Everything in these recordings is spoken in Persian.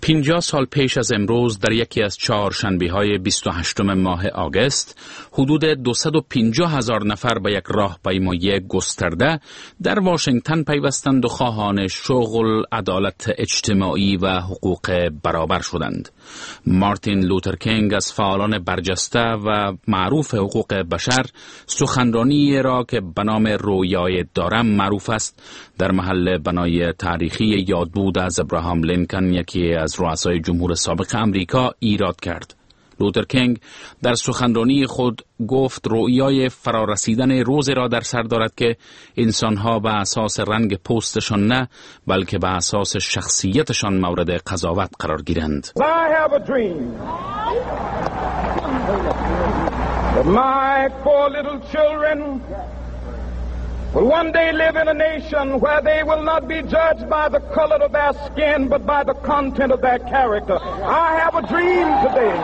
50 سال پیش از امروز در یکی از چهارشنبه‌های 28 ماه آگوست حدود 250,000 نفر به یک راهپیمایی گسترده در واشنگتن پیوستند و خواهان شغل، عدالت اجتماعی و حقوق برابر شدند. مارتین لوتر کینگ از فعالان برجسته و معروف حقوق بشر سخنرانی را که به نام رویای دارم معروف است در محل بنای تاریخی یادبود از ابراهام لینکن، یکی از رؤسای جمهور سابق امریکا، ایراد کرد. لوتر کینگ در سخنرانی خود گفت رویای فرارسیدن روزی را در سر دارد که انسانها به اساس رنگ پوستشان نه بلکه به اساس شخصیتشان مورد قضاوت قرار گیرند. I have a dream that my 4 little children will one day live in a nation where they will not be judged by the color of their skin but by the content of their character. I have a dream today.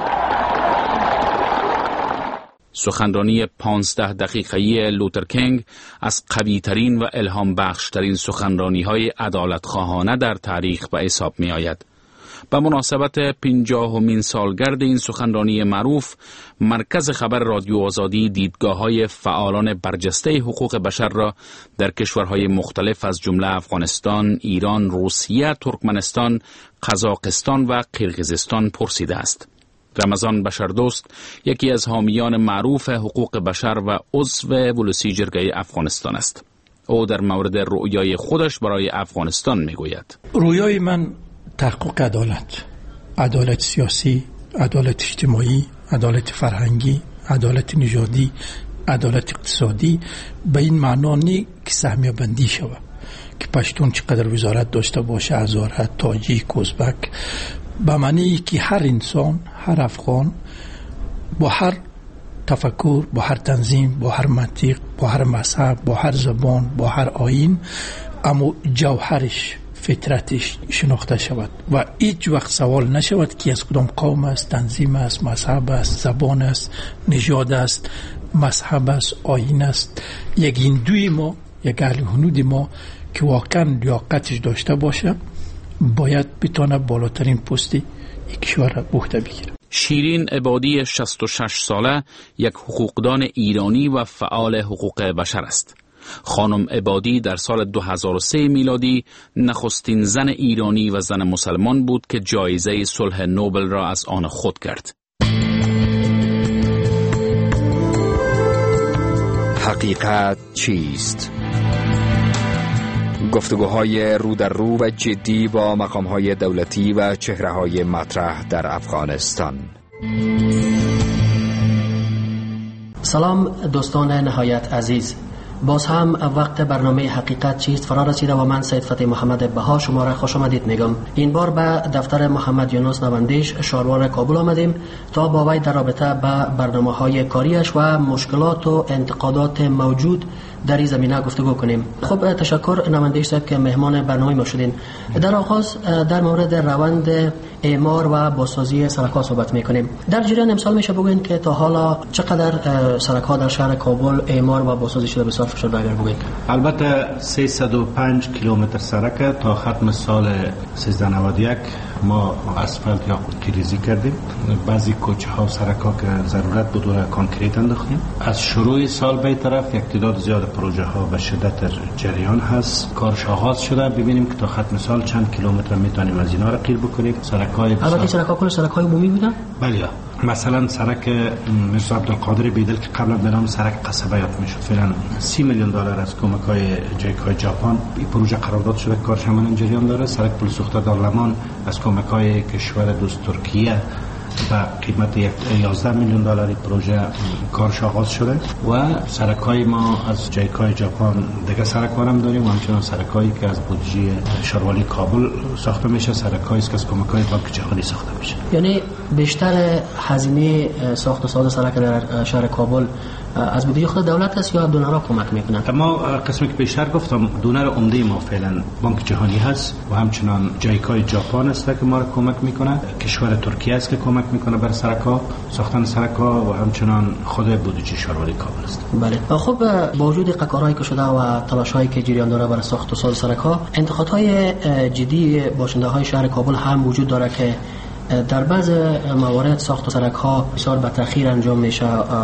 سخنرانی 15 دقیقه‌ای لوتر کینگ از قوی‌ترین و الهام بخش‌ترین سخنرانی‌های عدالت‌خواهانه در تاریخ به حساب می‌آید. به مناسبت 50مین سالگرد این سخنرانی معروف، مرکز خبر رادیو آزادی دیدگاه‌های فعالان برجسته حقوق بشر را در کشورهای مختلف از جمله افغانستان، ایران، روسیه، ترکمنستان، قزاقستان و قرقیزستان پرسیده است. رمضان بشردوست یکی از حامیان معروف حقوق بشر و عضو ولسی جرگه افغانستان است. او در مورد رؤیای خودش برای افغانستان میگوید: رویای من تحقق عدالت سیاسی، عدالت اجتماعی، عدالت فرهنگی، عدالت نژادی، عدالت اقتصادی، به این معنا نی که سهمیه بندی شود که پشتون چقدر وزارت داشته باشه، هزاره، تاجیک، ازبک، به معنی که هر انسان، هر افغان با هر تفکر، با هر تنظیم، با هر منطق، با هر مذهب، با هر زبان، با هر آیین، اما جوهرش، فطرتش شناخته شود و هیچ وقت سوال نشود که از کدام قوم است، تنظیم است، مذهب است، زبان است، نژاد است، مذهب است، آیین است. یک هندوی ما، یک اهل هنود ما که واقعا لیاقتش داشته باشه باید بتونه بالاترین پستی یک کشور به عهده بگیره. شیرین عبادی 66 ساله یک حقوقدان ایرانی و فعال حقوق بشر است. خانم عبادی در سال 2003 میلادی نخستین زن ایرانی و زن مسلمان بود که جایزه صلح نوبل را از آن خود کرد. حقیقت چیست؟ گفتگوهای رو در رو و جدی با مقامهای دولتی و چهره‌های مطرح در افغانستان. سلام دوستان نهایت عزیز، باز هم وقت برنامه حقیقت چیست فرا رسیده و من سید فتح محمد بها شما را خوش آمدید میگم. این بار به دفتر محمد یونس نواندیش شاروار کابل آمدیم تا با وی در رابطه به برنامه‌های کاریش و مشکلات و انتقادات موجود در این زمینه گفتگو کنیم. خب تشکر نواندیش صاحب که مهمان برنامه ما شدین. در آغاز در مورد روند اعمار و بازسازی سرک‌ها صحبت میکنیم. در جریان امسال میشه بگوین که تا حالا چقدر سرک‌ها در شهر کابل اعمار و بازسازی شده به صرف شده اگر بگوین؟ البته 305 کیلومتر سرک تا ختم سال 1391 ما اسفالت یا کلیزی کردیم. بعضی کوچه ها سرک ها که ضرورت بود و کانکریت انداختیم. از شروع سال به طرف یک تعداد زیاد پروژه ها به شدت جریان هست. کارش آغاز شده. ببینیم که تا ختم سال چند کیلومتر میتونیم از اینا را قیر بکنیم. البته سرک ها کل سرک های عمومی بودن؟ بله. مثلا سرک مرزا عبدالقادر بیدل که قبلا به نام سرک قصبه یاد میشد، فعلا 30 میلیون دلار از کمک های جیکای ژاپن این پروژه قرارداد شده، کارش همان جریان داره. سرک پل سوخته دارلمان از کمک های کشور دوست ترکیه با قیمت 11 میلیون دلاری پروژه کارش آغاز شده و سرک‌های ما از جیکای ژاپن دیگه سرک‌ها هم داریم و همچنان سرک‌هایی که از بودجه شاروالی کابل ساخته میشه، سرک‌هایی که از کمک‌های بانک جهانی ساخته میشه. یعنی بیشتر هزینه ساخت و ساز سرک در شهر کابل از بودجه خود دولت است یا دونرها کمک میکنن؟ ما قسمی که بیشتر گفتم دونر عمده ما فعلا بانک جهانی هست و همچنان جایکای ژاپن است که ما را کمک میکنه، کشور ترکیه است که کمک میکنه بر سرک‌ها، ساختن سرک‌ها و همچنان خود بودجه شهرداری کابل است. بله. خب با وجود کارهایی که شده و تلاش‌هایی که جریان داره برای ساخت و ساز سرک‌ها، انتقادهای جدی باشنده‌های شهر کابل هم وجود داره که در بعض موارد ساخت سرک‌ها بسیار به تأخیر انجام میشه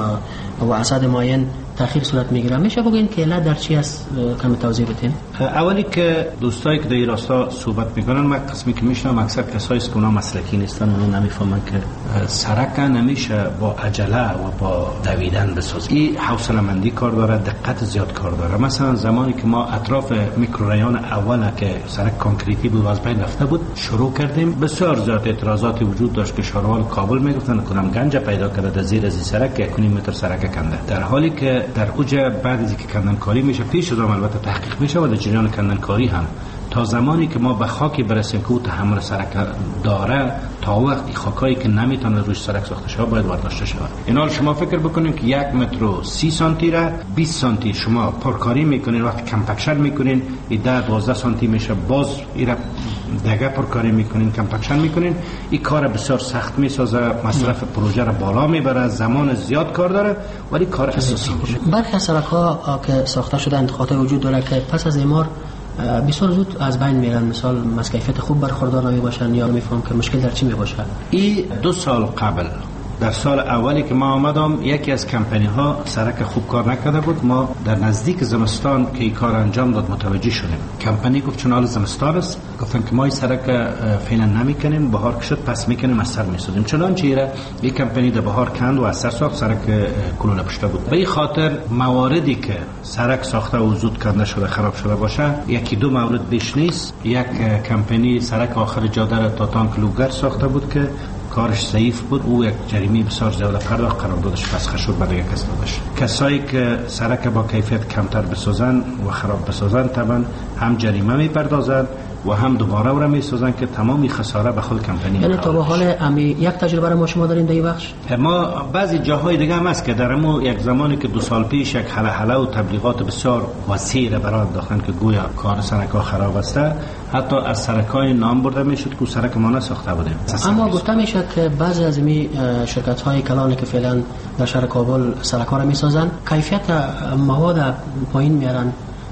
و اسعد معین تأخیر صورت میگیره. میشه بگین که علت در چی است؟ کم توضیح بدین. اولی که دوستایی که در این راستا صحبت میکنن، من قسمی که میشنم اکثر کسایی است که اونا مسلکی نیستن، اونا نمیفهمن که سرک نمیشه با عجله و با دویدن بسازی. این حوصله مندی کار داره، دقت زیاد کار داره. مثلا زمانی که ما اطراف میکروریان اوله که سرک کانکریتی بود و از بین رفته بود شروع کردیم، بسیار زیاد اعتراضاتی وجود داشت که شهروال کابل میگفتن کنم گنج پیدا کرده در زیر از سرک 1.5 متر سرک کنده، در حالی که در اوج بعد از اینکه کندنکاری میشه پیش از البته تحقیق میشه و در جریان کندنکاری هم تا زمانی که ما به خاکی برسیم که او تحمل سرک داره، تا وقتی خاکایی که نمیتونه روش سرک ساخته شود باید برداشته شود. اینا شما فکر بکنیم که 1 متر و 30 سانتی را 20 سانتی شما پرکاری میکنین، وقتی کمپکشن میکنین 10-12 سانتی میشه، باز این را دیگه پرکاری میکنین، کمپکشن میکنین. این کار بسیار سخت میسازه، مصرف پروژه را بالا میبره، زمان زیاد کار داره ولی کار اساسی میشه. برخی از سرک‌ها که ساخته شده انتقادات وجود داره که پس از اعمار بسیار زود از بین میرن، مثال از کیفیت خوب برخوردار نمیباشن یا میفهم که مشکل در چی میباشه. این 2 سال قبل در سال اولی که ما آمدم یکی از کمپانی ها سرک خوب کار نکرده بود. ما در نزدیک زمستان که این کار انجام داد متوجه شدیم. کمپانی گفت چون حال زمستان است، گفتن که ما این سرک فعلا نمیکنیم، بهار که شد پس میکنیم از سر میسازیم. چنانچه این کمپانی در بهار کند و از سر ساخت، سرک کلوله پشته بود. به این خاطر مواردی که سرک ساخته و زود کنده شده خراب شده باشه 1-2 مورد بیش نیست. یک کمپانی سرک آخر جاده را تا تانکلوگر ساخته بود که کارش ضعیف بود، او یک جریمه بسیار زیاد پرداخت، قراردادش فسخ شد برای کس نداشت. کسایی که سرک با کیفیت کمتر بسازن و خراب بسازن طبعا هم جریمه میپردازن و هم دوباره او را میسازن که تمامی خساره به خود کمپانی. یعنی تا به حال یک تجربه ما شما داریم در این بخش؟ ما بعضی جاهای دیگه هم هست که در ما یک زمانی که 2 سال پیش یک حله و تبلیغات بسیار وسیع را برای انداختن که گویا کار سرک‌ها خراب است، حتی از سرک‌های نام برده میشد که سرک ما نساخته بودیم. اما گفته میشه که بعضی از این شرکت‌های کلانی که فعلا در شهر کابل سرک‌ها را میسازن کیفیت مواد پایین میارن،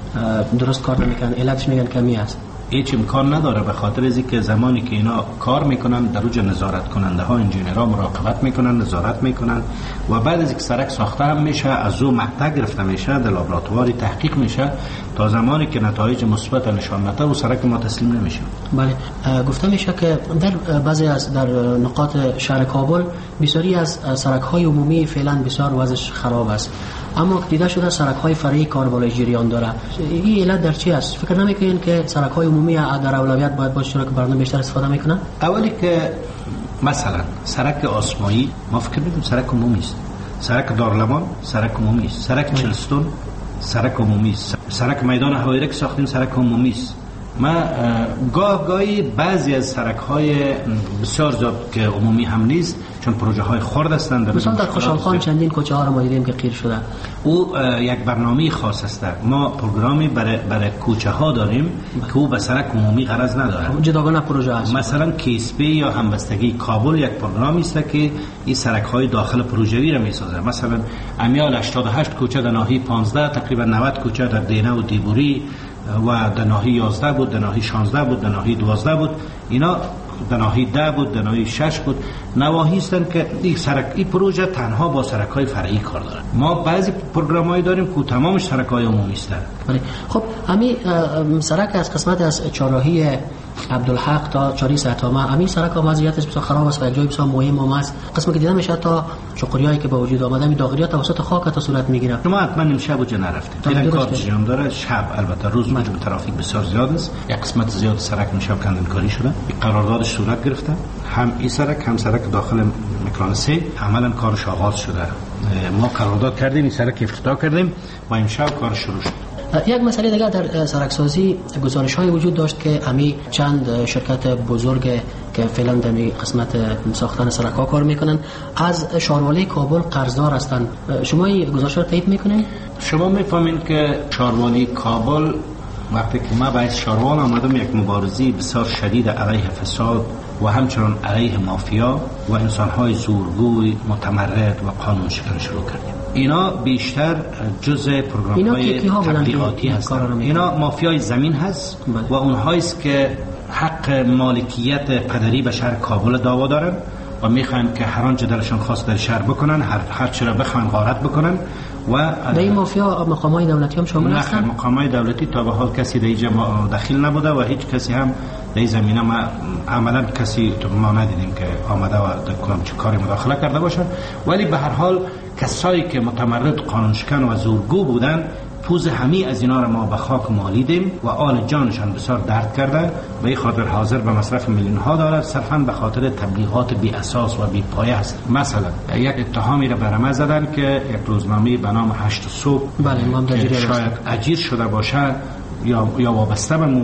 درست کار نمیکنن، علتش میگن کمی است. هیچ امکان نداره، به خاطر از اینکه زمانی که اینا کار میکنن در اوج نظارت کننده ها انجینرها مراقبت میکنن، نظارت میکنن و بعد از اینکه سرک ساخته هم میشه از او مقطع گرفته میشه، در لابراتواری تحقیق میشه تا زمانی که نتایج مثبت نشان نده و سرک ما تسلیم نمیشه. بله. گفته میشه که در بعضی از در نقاط شهر کابل بسیاری از سرک های عمومی فعلا بسیار وضعش خراب است، اما دیده شده سرک های فرعی کار بالای جریان داره. این علت در چی است؟ فکر نمیکنین که سرک های عمومی در اولویت باید باشه که برنامه بیشتر استفاده میکنن؟ اولی که مثلا سرک آسمایی ما فکر میکنیم سرک عمومی است، سرک دارالمان سرک عمومی است، سرک چلستون سرک عمومی است، سرک میدان هوایی که ساختیم سرک عمومی است. ما گاهی بعضی از سرک‌های بسیار زیاد که عمومی هم نیست چون پروژه های خرد هستند. مثلا در خوشحالخان چندین کوچه ها رو ما دیدیم که قیر شده. او یک برنامه خاص است. ما پروگرامی برای کوچه ها داریم که او به سرک عمومی غرض نداره، جداگانه پروژه است. مثلا کیسپی یا همبستگی کابل یک پروگرامی است که این سرک های داخل پروژه‌ای را میسازه. مثلا امیال 88 کوچه در ناحیه 15 تقریبا 90 کوچه در دینه و دیبوری و در ناحیه 11 بود، در ناحیه 16 بود، در ناحیه 12 بود، اینا در ناحیه 10 بود، در ناحیه 6 بود. نواحی هستند که این پروژه تنها با سرک‌های فرعی کار داره. ما بعضی پروگرامایی داریم که تمامش سرک‌های عمومی هستند. خب همین سرک از قسمت از چهارراهی عبدالحق تا چاری سهتامه همین سرک ها وضعیتش بسیار خراب است و یک جای بسیار مهم است. قسمی که دیده میشه تا چقریایی که به وجود آمده می داغریات توسط خاک تا صورت میگیره. ما حتما امشب وجه نرفتیم. این کار جریان داره. شب البته روز موجب ترافیک بسیار زیاد است. یک قسمت زیاد سرک امشب کندنکاری شده. قراردادش صورت گرفته. هم این سرک هم سرک داخل مکران 3 عملا کارش آغاز شده. ما قرارداد کردیم، این سرک افتتاح کردیم و امشب کار شروع شد. یک مسئله دیگر در سرکسازی گزارش های وجود داشت که همی چند شرکت بزرگ که فعلا در قسمت ساختن سرک ها کار میکنن از شاروالی کابل قرضدار هستند. شما این گزارش را تایید میکنین؟ شما میفهمین که شاروالی کابل وقتی که ما باید شاروان آمدم یک مبارزی بسیار شدید علیه فساد و همچنان علیه مافیا و انسانهای زورگوی متمرد و قانون شکن شروع کردیم. اینا بیشتر جزء پروگرام‌های تبلیغاتی هستند. اینا مافیای زمین هست و اونهاییست که حق مالکیت پدری به شهر کابل دعوا دارن و میخوان که هر آنچه دلشان خواست در شهر بکنن، هر چی را بخوان غارت بکنن. و به این مافیا مقامات دولتی هم شامل هستن؟ نه، مقامات دولتی تا به حال کسی در اینجا دخیل نبوده و هیچ کسی هم در این زمینه ما عملا کسی ما ندیدیم که آمده و در چه کاری مداخله کرده باشه. ولی به هر حال کسایی که متمرد قانون شکن و زورگو بودن پوز همی از اینا را ما به خاک مالیدیم و آل جانشان بسیار درد کرده و این خاطر حاضر به مصرف میلیون ها دلار صرفاً به خاطر تبلیغات بی اساس و بی پایه است. مثلا یک اتهامی را برام زدن که یک روزنامه به نام 8 صبح که شاید اجیر شده باشه یا وابسته به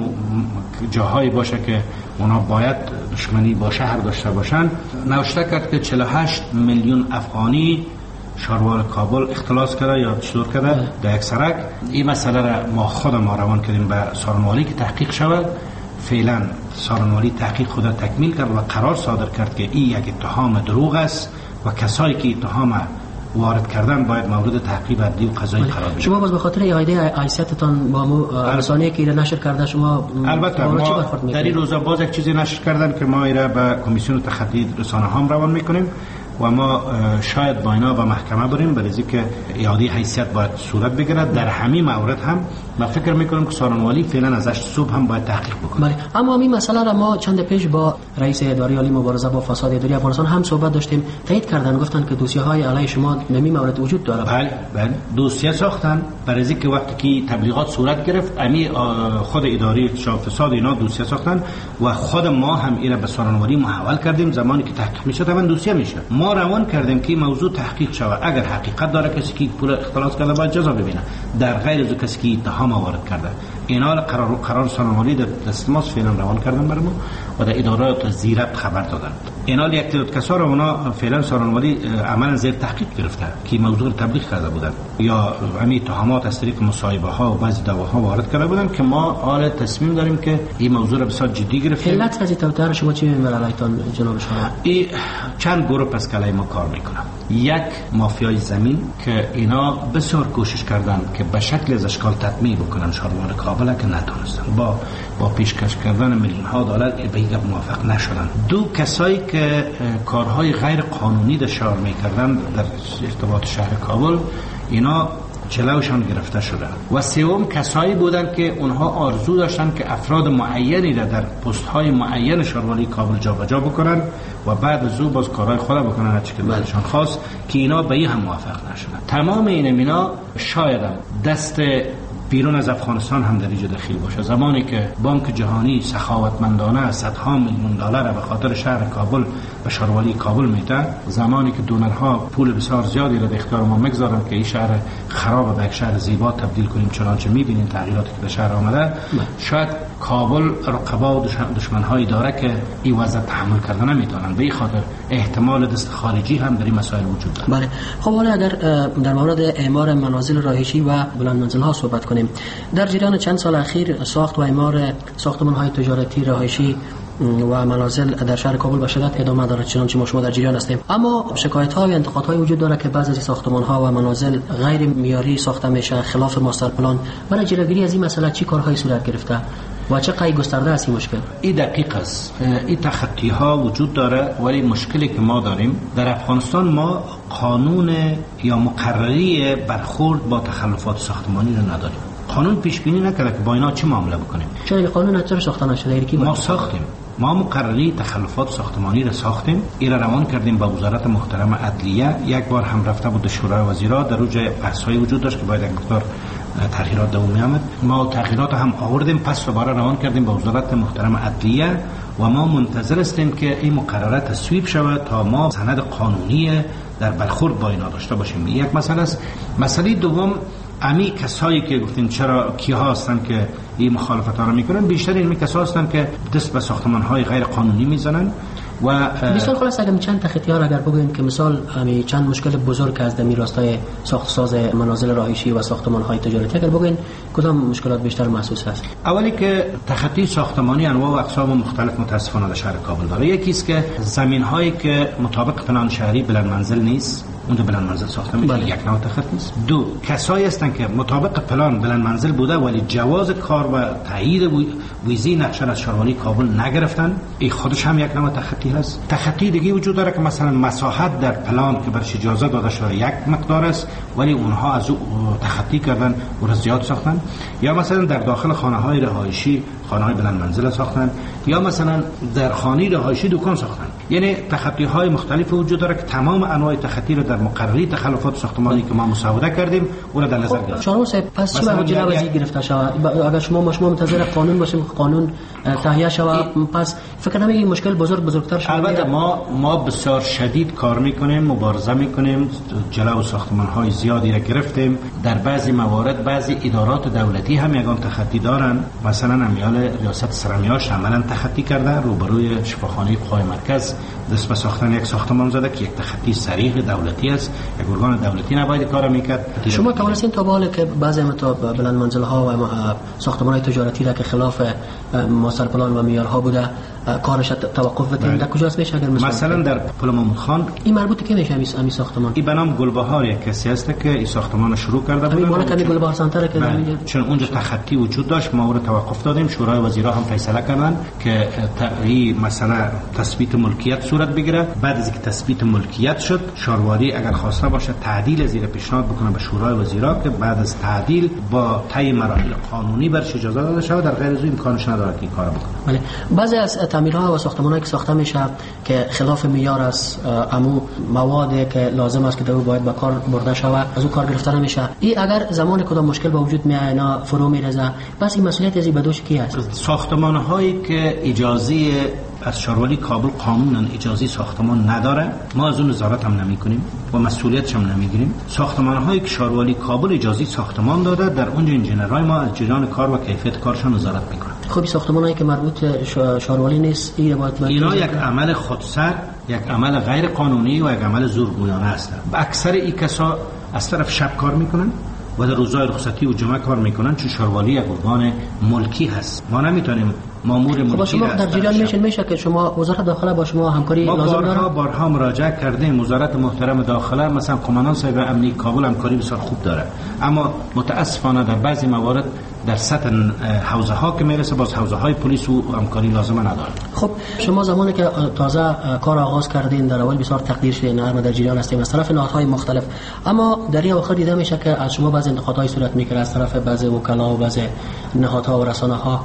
جاهایی باشه که اونا باید دشمنی با شهر داشته باشن، نوشته کرد که 48 میلیون افغانی شاروال کابل اختلاس کرده یا چطور کرده در یک سرک. این مسئله را ما روان کردیم به سارنوالی که تحقیق شود. فعلا سارنوالی تحقیق خود تکمیل کرد و قرار صادر کرد که این یک اتهام دروغ است و کسایی که اتهام وارد کردن باید مورد تعقیب عدلی و قضایی قرار بگیرند. شما باز به خاطر ایده حیثیتتان با رسانه‌ای که نشر کرده شما البته ما در این روزا باز یک چیزی نشر کردن که ما ایره به کمیسیون تخطی رسانه هم روان میکنیم و ما شاید با اینا به محکمه بریم برای که اعاده حیثیت باید صورت بگیرد. در همین مورد هم ما فکر میکنم که سارنوالی فعلا از 8 صبح هم باید تحقیق بکنه. بله، اما این مسئله را ما چند پیش با رئیس اداره عالی مبارزه با فساد اداری افغانستان هم صحبت داشتیم. تایید کردن، گفتن که دوسیه های علیه شما در این مورد وجود داره. بله دوسیه ساختن برای که وقتی که تبلیغات صورت گرفت امی خود اداره فساد اینا دوسیه ساختن و خود ما هم اینا به سارنوالی محول کردیم. زمانی که تحقیق میشه تا دوسیه میشه ما روان کردیم که موضوع تحقیق شود. اگر حقیقت داره کسی که پول اختلاس کرده باید جزا ببینه، در غیر از کسی که اتهام وارد کرده. اینا قرار سارنوالی در دست ماست فعلا روان کردن برای ما و در ادارات زیرت خبر دادن. اینا یک تعداد کسا رو اونا فعلا سارنوالی عملا زیر تحقیق گرفته که موضوع رو تبلیغ کرده بودن یا همین اتهامات از طریق مصاحبه ها و بعضی دعواها وارد کرده بودن که ما حال تصمیم داریم که این موضوع رو بسیار جدی گرفتیم. علت از توتر شما چی می‌بینید علیتون جناب شما؟ این چند گروه از کلای ما کار میکنن. یک مافیای زمین که اینا بسیار کوشش کردن که به شکل از اشکال تطمیع بکنن شاروان کابل که نتونستن. با پیشکش کردن میلیون ها دلار به این موافق نشدن. دو کسایی که کارهای غیر قانونی در شهر میکردن در ارتباط شهر کابل اینا جلوشان گرفته شده و سوم کسایی بودن که اونها آرزو داشتن که افراد معینی را در پست های معین شاروالی کابل جابجا بکنن و بعد از او باز کارهای خود بکنن هرچی که دلشان خواست که اینا به این هم موافق نشدن. تمام اینا شاید دست بیرون از افغانستان هم در اینجا دخیل باشه. زمانی که بانک جهانی سخاوتمندانه صدها میلیون دلار به خاطر شهر کابل به شاروالی کابل میده، زمانی که دونرها پول بسیار زیادی را در اختیار ما میگذارن که این شهر خراب به یک شهر زیبا تبدیل کنیم، چنانچه میبینین تغییراتی که در شهر آمده، شاید کابل رقبا و دشمن‌هایی داره که این وضع تحمل کردن نمیتونن. به این خاطر احتمال دست خارجی هم در این مسائل وجود داره. بله، خب حالا اگر در مورد اعمار منازل رهایشی و بلند منزل‌ها صحبت کنیم، در جریان چند سال اخیر ساخت و اعمار ساختمان‌های تجارتی رهایشی و منازل در شهر کابل به شدت ادامه دارد، چنانچه ما شما در جریان هستیم. اما شکایت‌ها و انتقادهای وجود داره که بعضی از ساختمان‌ها و منازل غیر معیاری ساخته میشه، خلاف ماستر پلان. برای جلوگیری از این مسئله چی کارهایی صورت گرفته و چه قای گسترده است این مشکل؟ این دقیق است. این تخطی‌ها وجود داره، ولی مشکلی که ما داریم در افغانستان ما قانون یا مقرری برخورد با تخلفات ساختمانی رو نداریم. قانون پیش بینی نکرده که با اینا چه معامله بکنیم. چرا این قانون چرا ساخته نشده؟ ما ساختیم. ما مقرری تخلفات ساختمانی را ساختیم، این را روان کردیم با وزارت محترم عدلیه. یک بار هم رفته بود شورای وزیرا، در روز بحث‌های وجود داشت که باید یک مقدار تغییرات دومی آمد. ما تغییرات هم آوردیم، پس دوباره روان کردیم با وزارت محترم عدلیه و ما منتظر هستیم که این مقرره تصویب شود تا ما سند قانونی در برخورد با اینا داشته باشیم. یک مسئله است. مسئله دوم امی کسایی که گفتین چرا کیها هستن که این مخالفت ها رو میکنن، بیشتر این کسا هستن که دست به ساختمان های غیر قانونی میزنن. و مثال خلاص اگر چند تختیار اگر بگوییم که مثال همین چند مشکل بزرگ از دمی راستای ساخت ساز منازل رهایشی و ساختمان های تجارتی اگر بگوییم کدام مشکلات بیشتر محسوس هست؟ اولی که تخطی ساختمانی انواع و اقسام مختلف متاسفانه در شهر کابل داره. یکی است که زمین هایی که مطابق پلان شهری بلند منزل نیست، اونجا بلند منزل ساخته میشه، یک نوع تخطی است. دو، کسایی هستند که مطابق پلان بلند منزل بوده ولی جواز کار و تایید ویزی نقشه از شهربانی کابل نگرفتن، این خودش هم یک نوع تخطی هست. تخطی دیگه وجود داره که مثلا مساحت در پلان که برش اجازه داده شده یک مقدار است ولی اونها از او تخطی کردن و را زیاد ساختن، یا مثلا در داخل خانه های رهایشی خانه های بلند منزل ساختن، یا مثلا در خانه رهایشی دکان ساختن. یعنی تخطی های مختلف وجود داره که تمام انواع تخطی رو در مقرری تخلفات ساختمانی که ما مسوده کردیم اون رو در نظر گرفتیم. شما پس چی باید جلوی گرفته شود؟ اگر شما منتظر قانون باشیم، قانون تهیه شود، پس فکر نمی این مشکل بزرگتر شود. البته ما بسیار شدید کار میکنیم، مبارزه میکنیم، جلو ساختمان های زیادی را گرفتیم. در بعضی موارد بعضی ادارات دولتی هم یگان تخطی دارن، مثلا امیال ریاست سرمیاش عملا تخطی کرده، روبروی شفاخانه قوای مرکز دست به ساختن یک ساختمان زده که یک تخطی صریح دولتی است، یک ارگان دولتی نباید کار میکرد. شما توانستین تا بالا که بعضی بلند منزل ها و ساختمان های تجارتی را که خلاف ماستر پلان و معیارها بوده کارش توقف بدین، در کجاست میشه؟ اگر مثلا در پل محمود خان این مربوط که میشه همین ساختمان، این به نام گلبهار یک کسی است که این ساختمان شروع کرده بود. بالا کمی گلبهار سنتر که چون اونجا تخطی وجود داشت ما اون توقف دادیم. شورای وزیرا هم فیصله کردن که این مسئله تثبیت ملکیت صورت بگیره. بعد از اینکه تثبیت ملکیت شد، شهرواری اگر خواسته باشه تعدیل زیر پیشنهاد بکنه به شورای وزیرا که بعد از تعدیل با طی مراحل قانونی برش اجازه داده شود. در غیر از این امکانش نداره که این کارو بکنه. بله، بعضی از تعمیرها و ساختمان‌هایی که ساخته میشه که خلاف معیار است، امو موادی که لازم است که در باید به کار برده شود از اون کار گرفته نمیشه. این اگر زمان کدام مشکل به وجود میاد اینا فرو میرزه، پس این مسئولیت از به دوش کی است؟ ساختمان‌هایی که اجازه از شهربانی کابل قانونا اجازه ساختمان نداره، ما از اون نظارت هم نمی‌کنیم و مسئولیتش هم نمی‌گیریم. ساختمان‌هایی که شهربانی کابل اجازه ساختمان داده، در اونجا انجینرهای ما از جریان کار و کیفیت کارشون نظارت می‌کنن. خب ساختمان‌هایی که مربوط شهربانی نیست، اینا یک عمل خودسر، یک عمل غیر قانونی و یک عمل زورگویانه است. اکثر این کسا از طرف شب کار میکنن و در روزهای رخصتی و جمعه کار میکنن، چون شهربانی یک ارگان ملکی هست. ما نمیتونیم مامور ملکی شما در جریان میشه که شما وزارت داخله با شما همکاری لازم داره. ما بارها مراجعه کردیم. وزارت محترم داخله مثلا قماندان صاحب امنیت کابل همکاری بسیار خوب داره، اما متاسفانه در بعضی موارد در سطح حوزه ها که میرسه باز حوزه های پلیس و همکاری لازم نداره. خب شما زمانی که تازه کار آغاز کردین در اول بسیار تقدیر شدین، ما در جریان هستیم از طرف نهادهای مختلف، اما در این وقت دیده میشه که از شما بعضی انتقادهای صورت میگیره از طرف بعضی وکلا و بعضی نهادها و رسانه ها.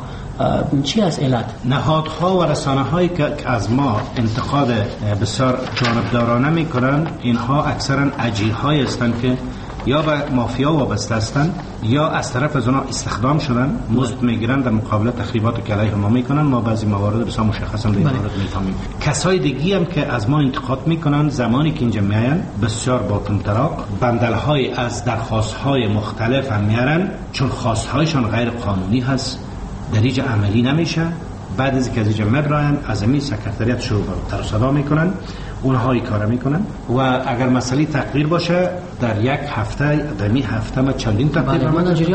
چی از علت؟ نهادها و رسانه هایی که از ما انتقاد بسیار جانبدارانه میکنن، اینها اکثرا اجیرهایی هستند که یا به مافیا وابسته هستند یا از طرف از اونها استخدام شدن، مزد میگیرن، در مقابل تخریبات که علیه ما میکنن. ما بعضی موارد بسیار مشخصا در این مورد میفهمیم. کسای دیگی هم که از ما انتقاد میکنن زمانی که اینجا میاین بسیار با طمطراق بندلهای از درخواستهای مختلف هم میارن، چون خواستهایشان غیر قانونی هست، در اینجا عملی نمیشه. بعد از اینکه از اینجا مبراین از این سکرتریات شروع به صدا میکنن، اونها این کار میکنن و اگر مسئله تقدیر باشه در یک هفته در می هفته ما چندین تقدیر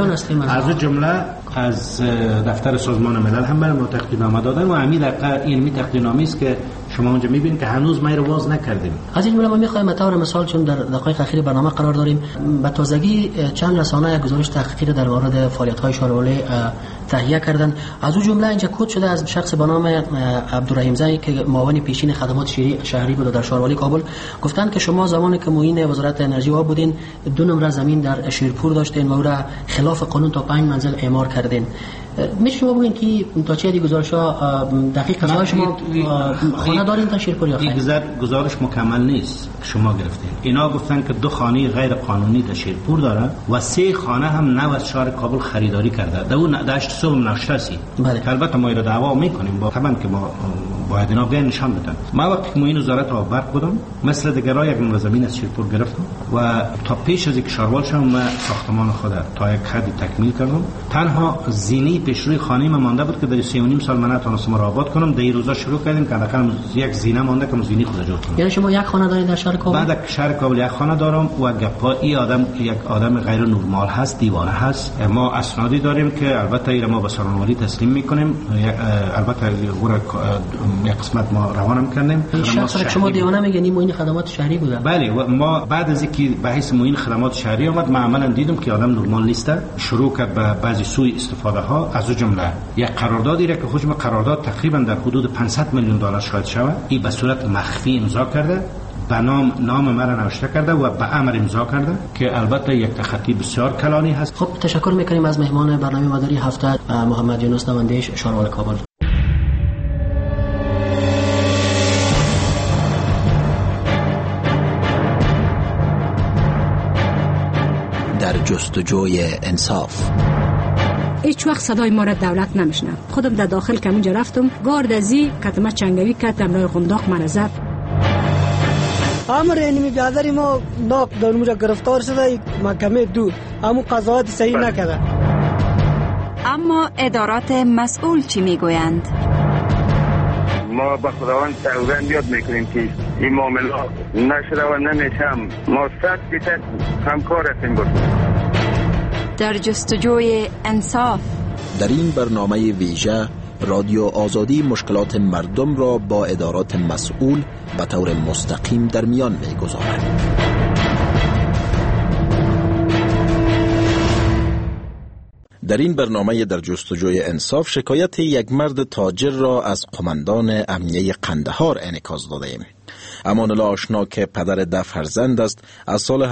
از جمله از دفتر سازمان ملل هم برای ما تقدیرنامه دادن و همین دقیقه این تقدیرنامه است که شما اونجا میبینید که هنوز ما رو باز نکردیم. از این جمله ما میخوایم به طور مثال، چون در دقایق اخیر برنامه قرار داریم، به تازگی چند رسانه گزارش تحقیقی در مورد فعالیت‌های شهربانی تهیه کردن. از اون جمله اینجا کد شده از شخص به نام عبدالرحیم زایی که معاون پیشین خدمات شهری بود در شهربانی کابل، گفتن که شما زمانی که معین وزارت انرژی ها بودین 2 نمره زمین در شیرپور داشتین و او را خلاف قانون تا 5 منزل اعمار کردین. میشه شما بگین که تا چه گزارش‌ها دقیق است؟ شما خانه دارین تا شیرپور یا این گزارش مکمل نیست شما گرفتین. اینا گفتن که 2 خانه غیر قانونی در شیرپور داره و 3 خانه هم نو از شهر کابل خریداری کرده. در اون داشت صبح نشستی. بله. البته ما رو دعوا میکنیم با طبعا که ما باید اینا بیان نشان بدن. ما وقتی معین وزارت آب و برق بودم مثل دیگرها یک نمره زمین از شیرپور گرفتم و تا پیش از اینکه شاروال شدم ما ساختمان خود تا یک حدی تکمیل کردم. تنها زینه پیشروی خانه ما مانده بود که در 3.5 سال من نتونستم را آباد کنم. در این روزا شروع کردیم که حداقل یک زینه مانده که زینه خود جور کنم. یعنی شما یک خانه دارید در شهر کابل؟ بعد شهر کابل یک خانه دارم و گپا این آدم که یک آدم غیر نرمال هست، دیوانه هست. ما اسنادی داریم که البته اینا ما به سرانوالی تسلیم میکنیم. البته یک قسمت ما روانم کردیم. شخصا شما دیوانه میگنی معین خدمات شهری بوده؟ بله و ما بعد از اینکه به حیث معین خدمات شهری آمد ما عملا دیدم که آدم نرمال نیست. شروع کرد به بعضی سوء استفاده ها، از جمله یک قراردادی را که حجم قرارداد تقریبا در حدود 500 میلیون دلار شاید شود، این به صورت مخفی امضا کرده، به نام مرا نوشته کرده و به امر امضا کرده که البته یک تخطی بسیار کلانی هست. خب تشکر میکنیم از مهمان برنامه مداری هفته محمد یونس نوندیش شاروال کابل. در جستجوی انصاف. هیچ وقت صدای ما را دولت نمیشنه. خودم در داخل که اونجا رفتم گارد ازی کتمه چنگوی که تمرای خنداق من زد. امر اینمی بیادری ما ناق در اونجا گرفتار شده محکمه دور اما قضاوت صحیح نکرده. اما ادارات مسئول چی میگویند؟ ما به خداوند سوگند یاد میکنیم که این معاملات نشده و نمیشم. ما 100% همکار هستیم بود. در جستجوی انصاف. در این برنامه ویژه رادیو آزادی مشکلات مردم را با ادارات مسئول به طور مستقیم در میان میگذارد. در این برنامه در جستجوی انصاف شکایت یک مرد تاجر را از قماندان امنیه قندهار انعکاس دادیم. امان الله آشنا که پدر 10 فرزند است، از سال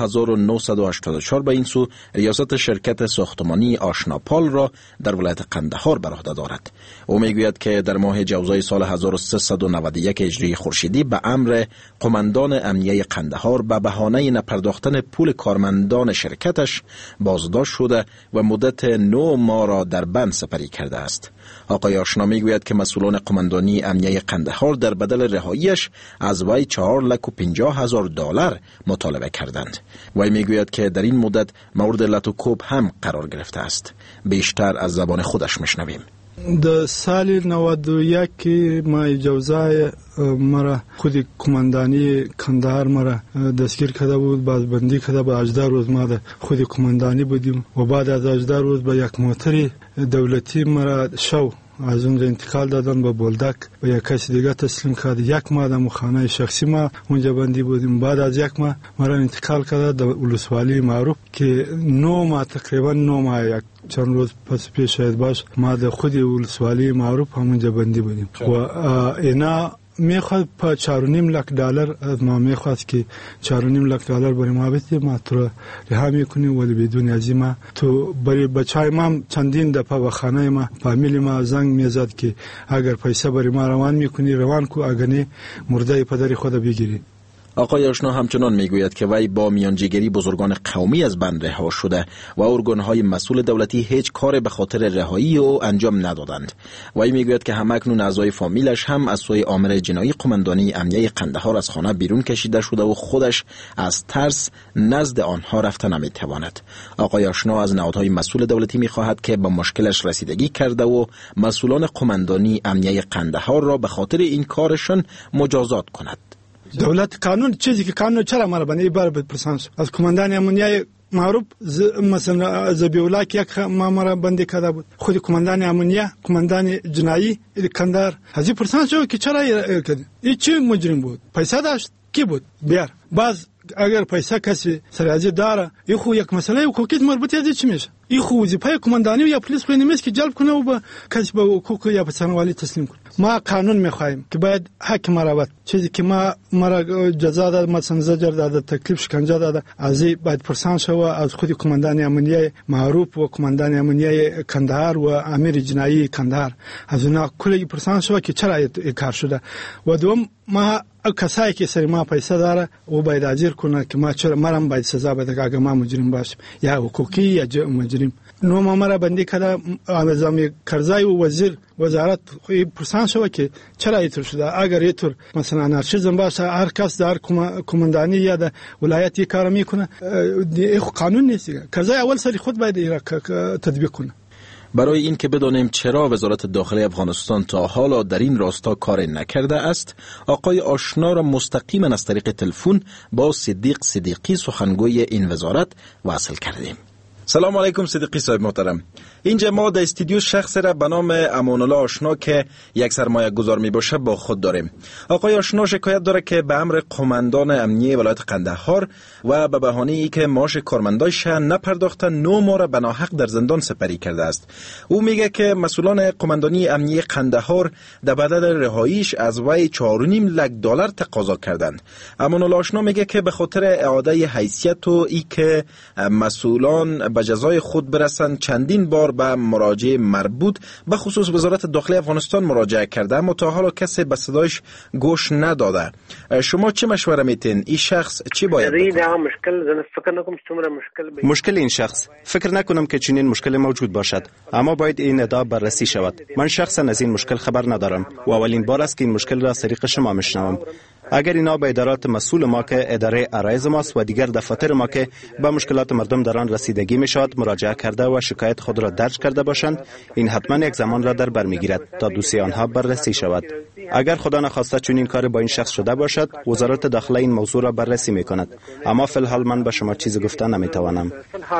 1984 به این سو ریاست شرکت ساختمانی آشناپال را در ولایت قندهار بر عهده دارد. او میگوید که در ماه جوزای سال 1391 هجری خورشیدی به امر قماندان امنیه قندهار به بهانه نپرداختن پول کارمندان شرکتش بازداشت شده و مدت 9 ماه را در بند سپری کرده است. آقای آشنا میگوید که مسئولان قماندانی امنیه قندهار در بدل رهاییش از وی 450,000 دلار مطالبه کردند. وی میگوید که در این مدت مورد لطوکوب هم قرار گرفته است. بیشتر از زبان خودش میشنویم. در سال 91 که ما جوزای مرا خود کماندانی کندهار مرا دستگیر کرده بود، بازبندی کرده بود. 18 روز ما خود کماندانی بودیم و بعد از 18 روز به یک موتر دولتی مرا شو از اونجا انتقال دادن به بولدک و یک کسی دیگه تسلیم کرد. یک ماه در خانه شخصی ما اونجا بندی بودیم. بعد از یک ماه مرا انتقال کرد در ولسوالی معروف که 9 ماه تقریبا 9 ماه یک چند روز پس پیش شاید باش ما در خود ولسوالی معروف همونجا بندی بودیم و اینا میخواد پا 4.5 لک دلار از ما میخواست که 4.5 لک دلار برای ما بدید، ما تو رها میکنیم ولی بدون از ما تو برای بچهای ما چندین دفعه به خانه ما فامیلی ما زنگ میزد که اگر پیسه برای ما روان میکنی روان کو، اگر نه مرده پدری خود بگیری. آقای آشنا همچنان میگوید که وی با میانجیگری بزرگان قومی از بند رها شده و ارگانهای مسئول دولتی هیچ کار به خاطر رهایی او انجام ندادند. وی میگوید که همکنون اعضای فامیلش هم از سوی آمر جنایی قماندانی امنیه قندهار از خانه بیرون کشیده شده و خودش از ترس نزد آنها رفته نمیتواند. آقای آشنا از نهادهای مسئول دولتی میخواهد که با مشکلش رسیدگی کرده و مسئولان قماندانی امنیه قندهار را به خاطر این کارشان مجازات کند. دولت قانون چیزی که قانون چرا مرا بنی بار بپرسان از کماندان امنیه معروف مثلا زبیولا که یک مرا بندی کرده بود، خود کماندان امنیه کماندان جنایی کندهار از پرسان شو که چرا این چه مجرم بود، پیسه داشت کی بود بیار. باز اگر پیسه کسی سرازی داره این خو یک مسئله حقوقی مربوط از چی میشه، این خو وظیفه کماندانی یا پلیس خو نمیست که جلب کنه و به کسی به حقوق یا به سروالی تسلیم کنه. ما قانون میخوایم که باید حق مراوت چیزی که مرا جزا داد، مثلا زجر داد، تکلیف شکنجه داد، از این باید پرسان شو از خود کماندان امنیه معروف و کماندان امنیه کندهار و امیر جنایی کندهار از اونا کلی پرسان شو که چرا این کار شده. و دوم ما کسایی که سر ما پیسه داره او باید اجیر کنه که ما چرا مرم باید سزا بده که اگه ما مجرم باشیم یا حقوقی یا مجرم. نو ما مرا بندی کرده نظام کرزای و وزارت پرسان شو که چرا اینطور شده. اگر اینطور مثلا انارشیزم باشه هر کس در کماندانی یا در ولایت کار میکنه قانون نیست. کرزای اول سری خود باید تطبیق کنه. برای این که بدانیم چرا وزارت داخلی افغانستان تا حالا در این راستا کار نکرده است، آقای آشنا را مستقیما از طریق تلفن با صدیق صدیقی سخنگوی این وزارت وصل کردیم. سلام علیکم صدیقی صاحب محترم. اینجا ما در استودیو شخص را به نام امان الله آشنا که یک سرمایه گذار می باشه با خود داریم. آقای آشنا شکایت داره که به امر قماندان امنیه ولایت قندهار و به بهانه ای که معاش کارمندایش نپرداخته 9 ماه را به ناحق در زندان سپری کرده است. او میگه که مسئولان قماندانی امنیه قندهار در بدل رهاییش از وی 4.5 لک دلار تقاضا کردند. امان الله آشنا میگه که به خاطر اعاده حیثیت و ای که مسئولان به جزای خود برسند چندین بار به مراجع مربوط به خصوص وزارت داخلی افغانستان مراجعه کرده، اما تا حالا کسی به صدایش گوش نداده. شما چه مشوره میتین؟ این شخص چی باید مشکل این شخص فکر نکنم که چنین مشکل موجود باشد، اما باید این ادعا بررسی شود. من شخصا از این مشکل خبر ندارم و اولین بار است که این مشکل را از طریق شما میشنوم. اگر اینا به ادارات مسئول ما که اداره عرایض ماست و دیگر دفاتر ما که به مشکلات مردم در آن رسیدگی میشود مراجعه کرده و شکایت خود را درج کرده باشند، این حتما یک زمان را در بر میگیرد تا دوسیه آنها بررسی شود. اگر خدا نخواسته چنین کار با این شخص شده باشد، وزارت داخله این موضوع را بررسی میکند. اما فی الحال من به شما چیزی گفتن نمیتوانم.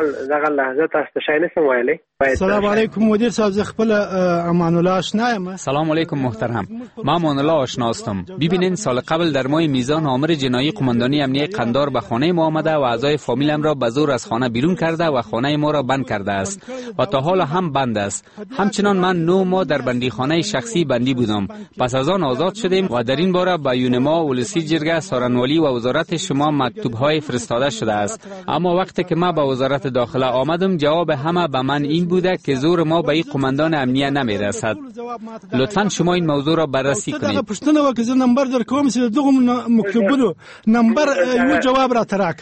سلام علیکم مدیر صاحب، خپل امان الله آشنا. سلام علیکم محترم، من امان الله آشنا هستم. ببینین سال قبل در ماه میزان آمر جنایی قماندانی امنیه قندهار به خانه ما آمده و اعضای فامیلم را به زور از خانه بیرون کرده و خانه ما را بند کرده است و تا حالا هم بند است. همچنان من 9 ماه در بندیخانه شخصی بندی بودم. پس از آن آزاد شدیم و در این باره به یونما، ولسی جرگه، سارنوالی و وزارت شما مکتوب‌های فرستاده شده است. اما وقتی که ما به وزارت داخله آمدم جواب همه به من این بوده که زور ما به این قماندان امنیه نمیرسد. لطفاً شما این موضوع را بررسی کنید. جواب را تراک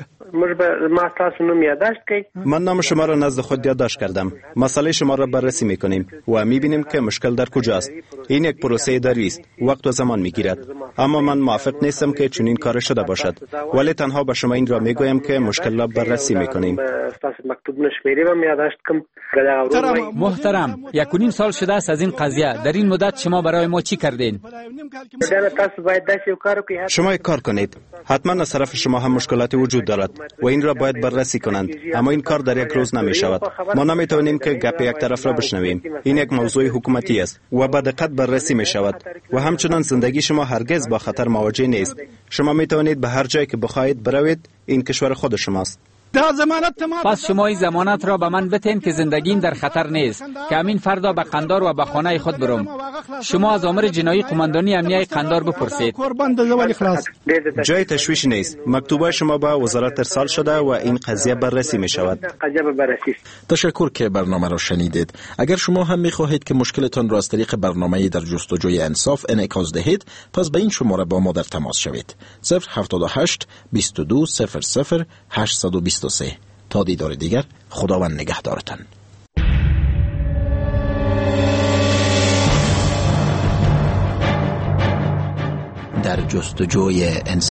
من نام شما را نزد خود یادداشت کردم. مسئله شما را بررسی میکنیم و میبینیم که مشکل در کجاست. این یک پروسه اداری است، وقت و زمان میگیرد. اما من موافق نیستم که چنین کار شده باشد، ولی تنها به شما این را میگویم که مشکل را بررسی میکنیم. محترم، 1.5 سال شده است از این قضیه. در این مدت شما برای ما چی کردین؟ شما یک کار کنید. حتما از طرف شما هم مشکلات وجود دارد و این را باید بررسی کنند، اما این کار در یک روز نمی شود. ما نمی توانیم که گپ یک طرف را بشنویم. این یک موضوع حکومتی است و با دقت بررسی می شود و همچنان زندگی شما هرگز با خطر مواجه نیست. شما می توانید به هر جایی که بخواهید بروید. این کشور خود شماست. پس شما این ضمانت را به من بتین که زندگیم در خطر نیست، که همین فردا به قندار و به خانه خود برم. شما از آمر جنایی قماندانی امنیه قندار بپرسید. جای تشویش نیست. مکتوبه شما به وزارت ارسال شده و این قضیه بررسی می شود. تشکر که برنامه را شنیدید. اگر شما هم می خواهید که مشکلتان را از طریق برنامه در جستجوی انصاف انعکاس دهید، پس به این شماره با ما در تماس شوید. 078 22 00 823. تا دیدار دیگر، خداوند نگهدارتان. در جستجوی انصاف.